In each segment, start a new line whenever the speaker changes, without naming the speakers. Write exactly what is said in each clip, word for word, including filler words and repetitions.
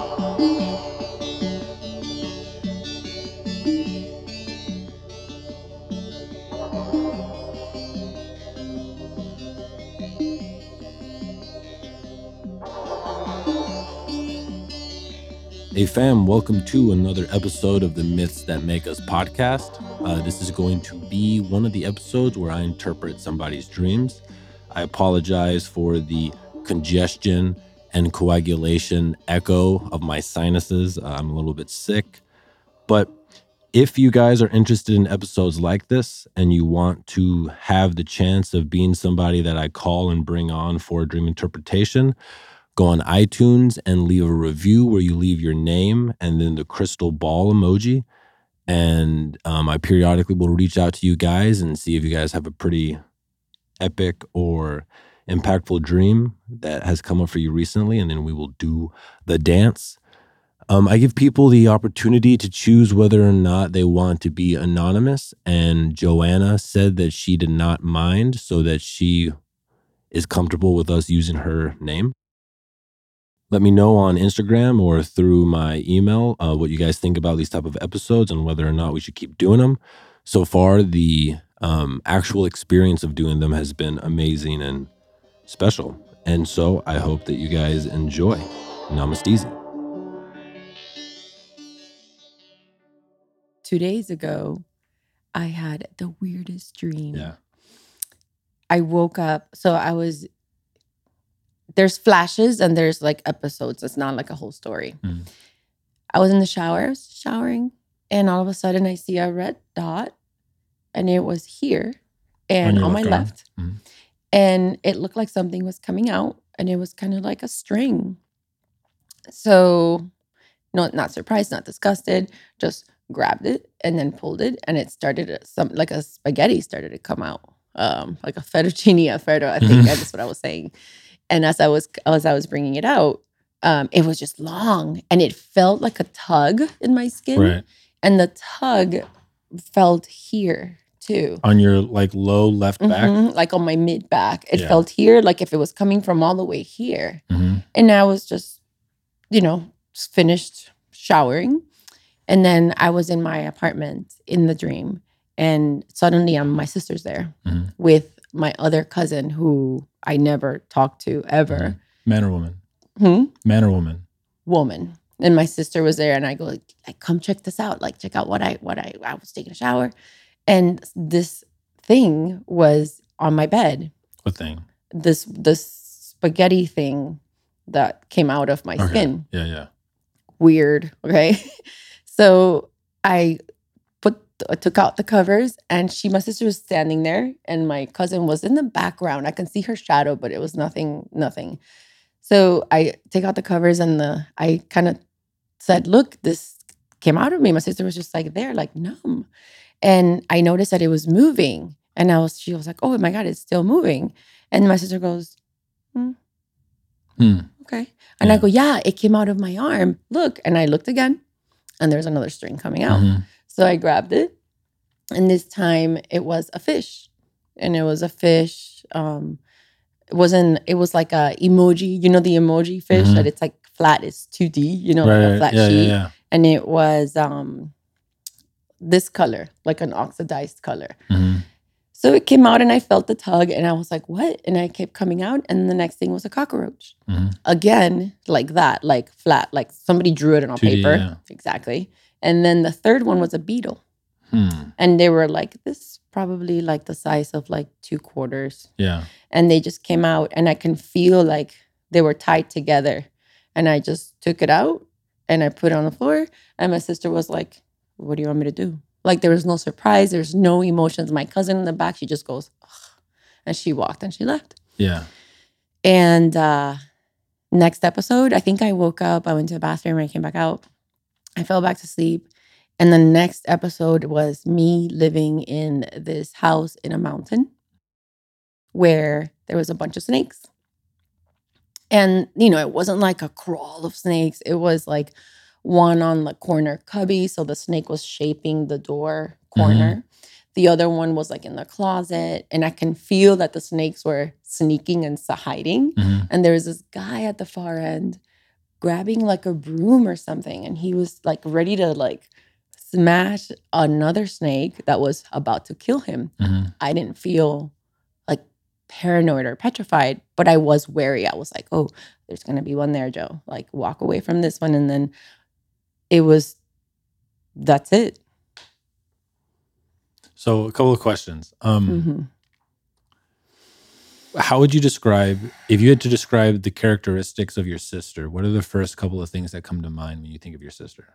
Hey fam, welcome to another episode of the Myths That Make Us podcast. Uh, this is going to be one of the episodes where I interpret somebody's dreams. I apologize for the congestion and coagulation echo of my sinuses. Uh, I'm a little bit sick, but if you guys are interested in episodes like this and you want to have the chance of being somebody that I call and bring on for dream interpretation, go on iTunes and leave a review where you leave your name and then the crystal ball emoji. And um, I periodically will reach out to you guys and see if you guys have a pretty epic or impactful dream that has come up for you recently. And then we will do the dance. Um, I give people the opportunity to choose whether or not they want to be anonymous. And Joanna said that she did not mind, so that she is comfortable with us using her name. Let me know on Instagram or through my email uh, what you guys think about these type of episodes and whether or not we should keep doing them. So far, the um, actual experience of doing them has been amazing and special. And so I hope that you guys enjoy. Namaste.
Two days ago, I had the weirdest dream.
Yeah.
I woke up, so I was, there's flashes and there's like episodes. It's not like a whole story.
Mm.
I was in the shower, I was showering, and all of a sudden I see a red dot, and it was here and
On your
on my
left arm?
left.
Mhm.
And it looked like something was coming out, and it was kind of like a string. So, no, not surprised, not disgusted, just grabbed it and then pulled it, and it started to- some like a spaghetti started to come out, um, like a fettuccine alfredo. I think that's what I was saying. And as I was as I was bringing it out, um, it was just long, and it felt like a tug in my skin,
Right.
and the tug felt here too.
On your like low left back?
Mhm, like on my mid back. It
Yeah.
felt here, like if it was coming from all the way here.
Mhm.
And I was just, you know, just finished showering. And then I was in my apartment in the dream. And suddenly um, my sister's there
Mhm.
with my other cousin who I never talked to ever.
Mhm. Man or woman?
Hmm?
Man or woman?
Woman. And my sister was there, and I go, like, come check this out. Like, check out what I what I I was taking a shower. And this thing was on my bed.
What thing?
This this spaghetti thing that came out of my
Okay.
skin.
Yeah, yeah.
Weird. Okay. So I put I took out the covers, and she my sister was standing there, and my cousin was in the background. I can see her shadow, but it was nothing, nothing. So I take out the covers, and the I kind of said, look, this came out of me. My sister was just like there, like numb. And I noticed that it was moving. And I was, she was like, oh my God, it's still moving. And my sister goes, hmm,
Hmm.
okay. And I
Yeah.
go, yeah, it came out of my arm. Look. And I looked again, and there's another string coming out.
Mhm.
So I grabbed it. And this time it was a fish. And it was a fish. Um, it wasn't, it was like a emoji, you know, the emoji fish
Mhm.
that it's like flat, it's two D, you know,
Right,
like a
right.
flat
Yeah,
sheet.
yeah, yeah.
And it was um this color, like an oxidized color.
Mhm.
So it came out, and I felt the tug, and I was like, what? And I kept coming out, and the next thing was a cockroach.
Mhm.
Again, like that, like flat, like somebody drew it on
two D,
paper.
yeah.
Exactly. And then the third one was a beetle.
Hmm.
And they were like this, probably like the size of like two quarters.
Yeah.
And they just came out, and I can feel like they were tied together. And I just took it out, and I put it on the floor, and my sister was like, what do you want me to do? Like, there was no surprise. There's no emotions. My cousin in the back, she just goes, ugh. And she walked and she left.
Yeah.
And uh, next episode, I think I woke up, I went to the bathroom, I came back out. I fell back to sleep. And the next episode was me living in this house in a mountain where there was a bunch of snakes. And, you know, it wasn't like a crawl of snakes. It was like one on the corner cubby. So the snake was shaping the door corner. The other one was like in the closet. And I can feel that the snakes were sneaking and hiding.
Mhm.
And there was this guy at the far end grabbing like a broom or something, and he was like ready to like smash another snake that was about to kill him.
Mm-hmm.
I didn't feel like paranoid or petrified, but I was wary. I was like, oh, there's going to be one there, Joe. Like, walk away from this one. And then it was, that's it.
So a couple of questions. Um,
Mm-hmm.
How would you describe, if you had to describe the characteristics of your sister, what are the first couple of things that come to mind when you think of your sister?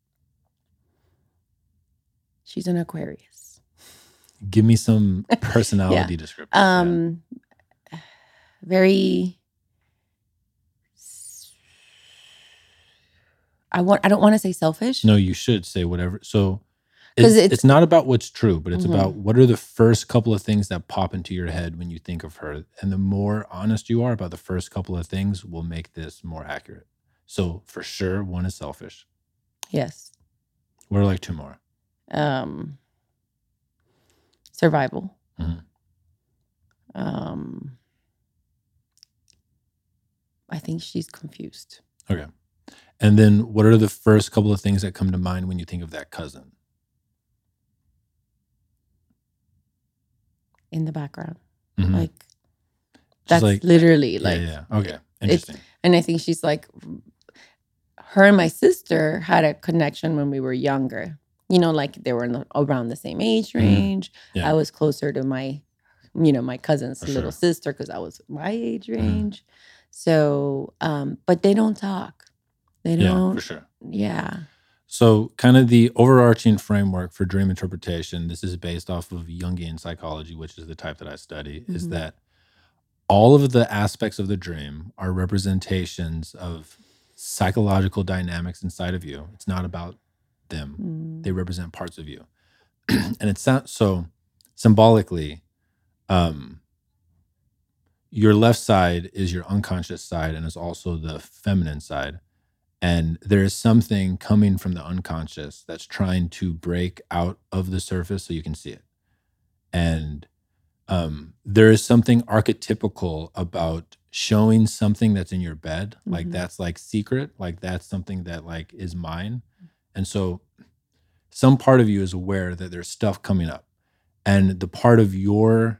She's an Aquarius.
Give me some personality
Yeah.
descriptors.
Um, very. I want. I don't want to say selfish.
No, you should say whatever. So
Because
it's,
it's-
it's not about what's true, but it's
Mhm.
about what are the first couple of things that pop into your head when you think of her. And the more honest you are about the first couple of things will make this more accurate. So for sure, one is selfish.
Yes.
What are like two more?
Um. Survival.
Mhm.
Um. I think she's confused.
Okay. And then what are the first couple of things that come to mind when you think of that cousin?
In the background.
Mhm.
Like,
Just
that's
like,
literally
yeah,
like,
yeah. Okay. Interesting.
and I think she's like, her and my sister had a connection when we were younger. You know, like they were in the, around the same age
Mhm.
range.
Yeah.
I was closer to my, you know, my cousin's
For
little
sure.
sister because I was my age
Mhm.
range. So, um, but they don't talk. They
Yeah,
don't.
for sure.
Yeah.
So, kind of the overarching framework for dream interpretation, this is based off of Jungian psychology, which is the type that I study, is
Mhm.
that all of the aspects of the dream are representations of psychological dynamics inside of you. It's not about them,
Mm.
they represent parts of you. And it's so, so symbolically, um, your left side is your unconscious side and is also the feminine side. And there is something coming from the unconscious that's trying to break out of the surface so you can see it. And um, there is something archetypical about showing something that's in your bed. Like
Mhm.
that's like secret, like that's something that like is mine. And so some part of you is aware that there's stuff coming up. And the part of your,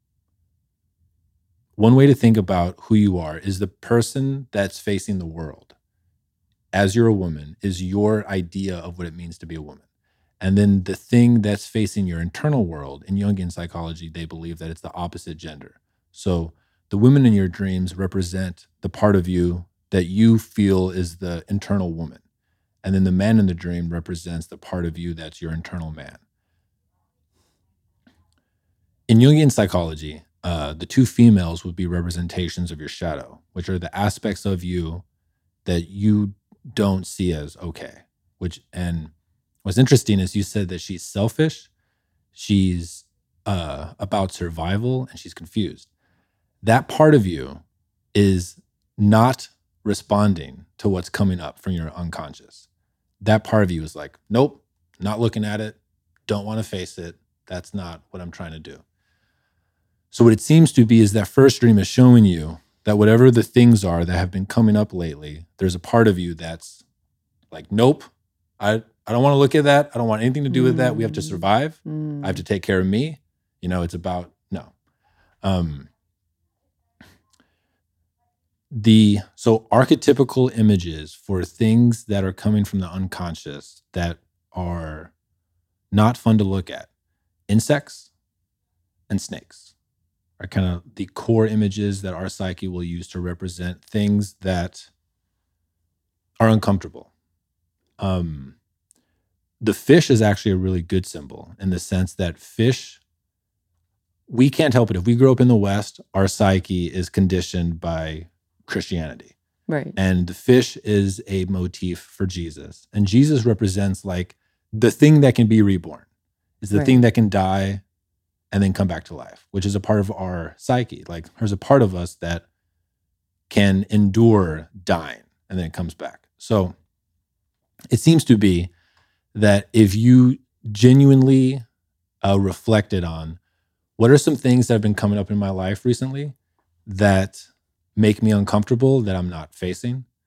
one way to think about who you are is the person that's facing the world. As you're a woman, is your idea of what it means to be a woman. And then the thing that's facing your internal world, in Jungian psychology, they believe that it's the opposite gender. So the women in your dreams represent the part of you that you feel is the internal woman. And then the man in the dream represents the part of you that's your internal man. In Jungian psychology, uh, the two females would be representations of your shadow, which are the aspects of you that you don't see as okay. Which, and what's interesting is you said that she's selfish, she's uh, about survival, and she's confused. That part of you is not responding to what's coming up from your unconscious. That part of you is like, nope, not looking at it, don't want to face it. That's not what I'm trying to do. So what it seems to be is that first dream is showing you that whatever the things are that have been coming up lately, there's a part of you that's like, nope, I, I don't want to look at that. I don't want anything to do with that. We have to survive.
Mm.
I have to take care of me. You know, it's about, no. Um, the, so archetypical images for things that are coming from the unconscious that are not fun to look at, insects and snakes are kind of the core images that our psyche will use to represent things that are uncomfortable. Um, the fish is actually a really good symbol in the sense that fish, we can't help it. If we grow up in the West, our psyche is conditioned by Christianity.
Right.
And the fish is a motif for Jesus. And Jesus represents like the thing that can be reborn. Is the
Right.
thing that can die and then come back to life, which is a part of our psyche. Like there's a part of us that can endure dying and then it comes back. So it seems to be that if you genuinely uh, reflected on what are some things that have been coming up in my life recently that make me uncomfortable that I'm not facing,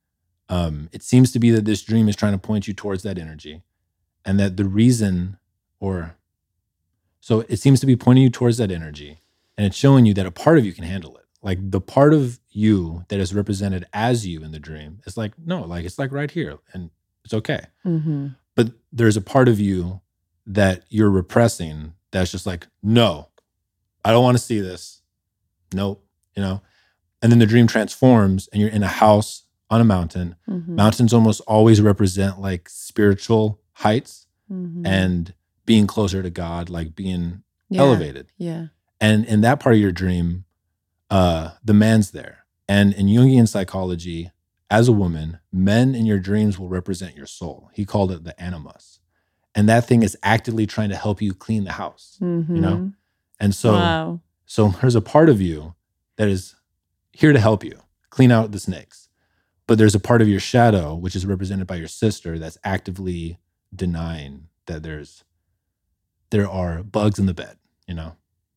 Um, it seems to be that this dream is trying to point you towards that energy, and that the reason, or so it seems to be pointing you towards that energy, and it's showing you that a part of you can handle it. Like the part of you that is represented as you in the dream is like, no, like it's like right here, and it's okay.
Mm-hmm.
But there's a part of you that you're repressing that's just like, no, I don't want to see this. Nope, you know? And then the dream transforms and you're in a house on a mountain.
Mm-hmm.
Mountains almost always represent like spiritual heights
Mm-hmm.
and being closer to God, like being
Yeah.
elevated.
Yeah.
And in that part of your dream, uh, the man's there. And in Jungian psychology, as a woman, men in your dreams will represent your soul. He called it the animus. And that thing is actively trying to help you clean the house,
Mm-hmm.
you know? And so,
Wow.
so there's a part of you that is here to help you clean out the snakes. But there's a part of your shadow, which is represented by your sister, that's actively denying that there's there are bugs in the bed, you know?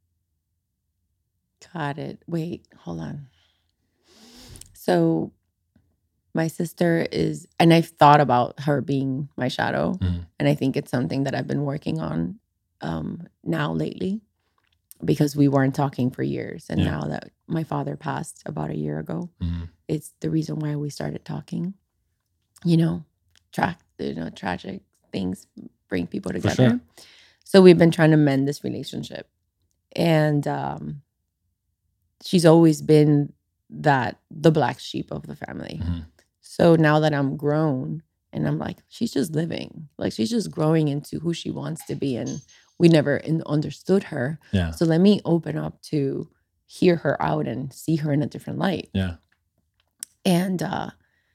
Got it. Wait, hold on. So my sister is, and I've thought about her being my shadow,
Mhm.
and I think it's something that I've been working on um, now lately, because we weren't talking for years, and
Yeah.
now that my father passed about a year ago,
Mhm.
it's the reason why we started talking. You know, track, you know, tragic things bring people
For
together.
sure.
So we've been trying to mend this relationship, and um, she's always been that the black sheep of the family.
Mhm.
So now that I'm grown, and I'm like, she's just living, like she's just growing into who she wants to be, and we never in, understood her.
Yeah.
So let me open up to hear her out and see her in a different light.
Yeah.
And uh,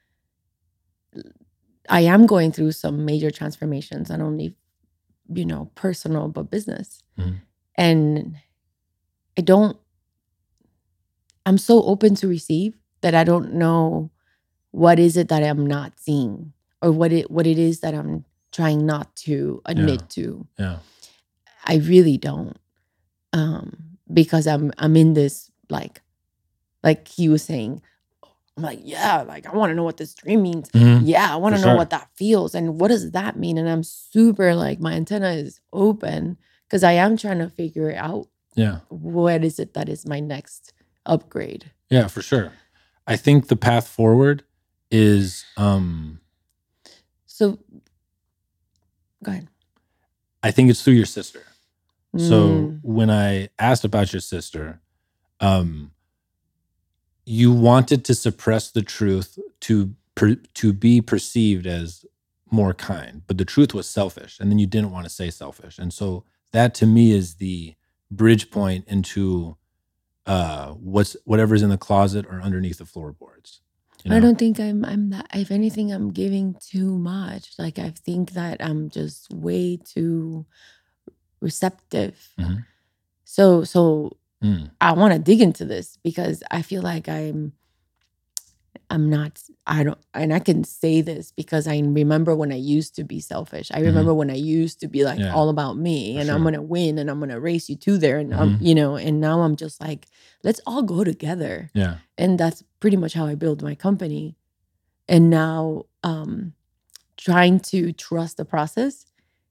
I am going through some major transformations, not only, you know, personal, but business.
Mhm.
And I don't, I'm so open to receive that I don't know what is it that I'm not seeing, or what it what it is that I'm trying not to admit
Yeah.
to.
Yeah.
I really don't. Um, because I'm I'm in this, like like he was saying, I'm like, yeah, like I want to know what this dream means.
Mhm.
Yeah, I want
For
to know
sure.
what that feels, and what does that mean? And I'm super, like, my antenna is open because I am trying to figure out
Yeah.
what is it that is my next upgrade.
Yeah, for sure. I think the path forward is um
So go ahead.
I think it's through your sister. So
Mm,
when I asked about your sister, um, you wanted to suppress the truth to per, to be perceived as more kind, but the truth was selfish, and then you didn't want to say selfish, and so that to me is the bridge point into uh, what's whatever's in the closet or underneath the floorboards. You know?
I don't think I'm I'm that. If anything, I'm giving too much. Like, I think that I'm just way too receptive.
Mhm.
So so
Mm.
I want to dig into this because I feel like I'm I'm not, I don't, and I can say this because I remember when I used to be selfish. I remember when I used to be like
Yeah.
all about me,
For
and
sure.
I'm gonna win, and I'm gonna race you to there, and I'm,
Mhm.
you know, and now I'm just like, let's all go together.
Yeah.
And that's pretty much how I build my company. And now um trying to trust the process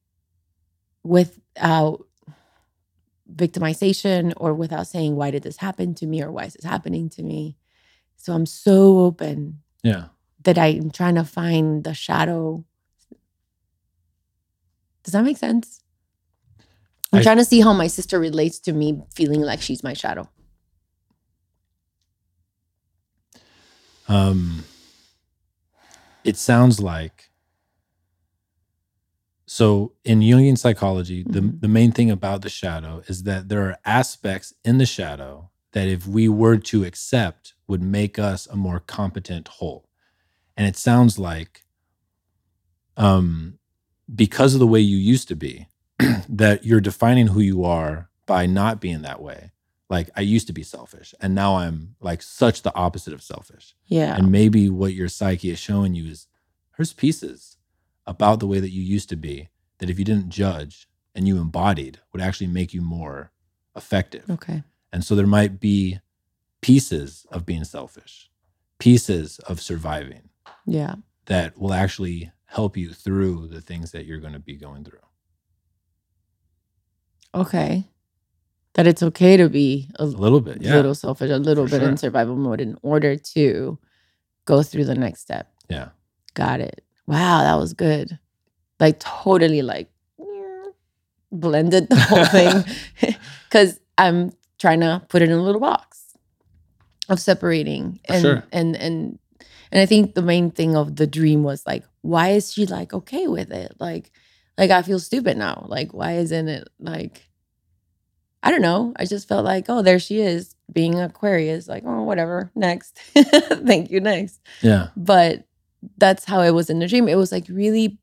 without victimization, or without saying, why did this happen to me, or why is this happening to me? So I'm so open
Yeah.
that I'm trying to find the shadow. Does that make sense? I'm
I-
trying to see how my sister relates to me feeling like she's my shadow.
Um, it sounds like, so in Jungian psychology, the,
Mhm.
the main thing about the shadow is that there are aspects in the shadow that if we were to accept would make us a more competent whole. And it sounds like um, because of the way you used to be, that you're defining who you are by not being that way. Like, I used to be selfish, and now I'm like such the opposite of selfish.
Yeah.
And maybe what your psyche is showing you is there's pieces about the way that you used to be that if you didn't judge and you embodied would actually make you more effective.
Okay.
And so there might be pieces of being selfish, pieces of surviving,
Yeah.
that will actually help you through the things that you're going to be going through.
Okay. That it's okay to be a
A little bit, yeah.
little selfish, a little
For
bit in
sure.
survival mode in order to go through the next step.
Yeah.
Got it. Wow, that was good. Like totally like blended the whole thing because I'm trying to put it in a little box of separating
For
and
sure.
and and and I think the main thing of the dream was like, why is she like okay with it? Like, like I feel stupid now. Like, why isn't it like? I don't know. I just felt like, oh, there she is being Aquarius. Like, oh, whatever. Next, thank you. Next.
Yeah.
But that's how it was in the dream. It was like really,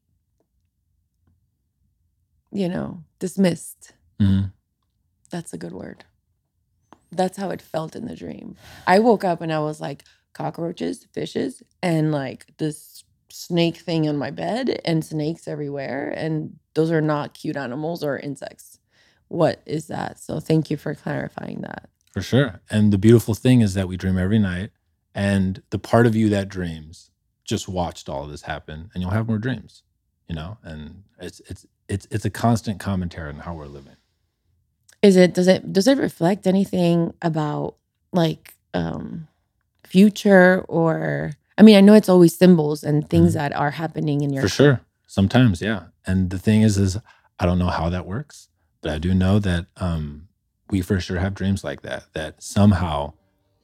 you know, dismissed.
hmm
That's a good word. That's how it felt in the dream. I woke up and I was like, cockroaches, fishes, and like this snake thing on my bed and snakes everywhere. And those are not cute animals or insects. What is that? So thank you for clarifying that.
For sure. And the beautiful thing is that we dream every night, and the part of you that dreams just watched all of this happen, and you'll have more dreams, you know? And it's it's it's it's a constant commentary on how we're living.
Is it does it does it reflect anything about like um future or I mean, I know it's always symbols and things
Mhm.
that are happening in your
For sure. Sometimes, yeah. And the thing is, is I don't know how that works, but I do know that um, we for sure have dreams like that, that somehow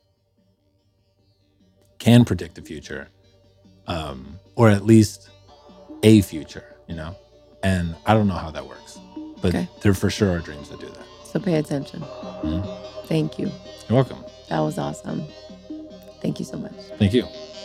can predict the future, um, or at least a future, you know? And I don't know how that works, but
Okay.
there for sure are dreams that do that.
So pay attention.
Mhm.
Thank you.
You're welcome.
That was awesome. Thank you so much.
Thank you.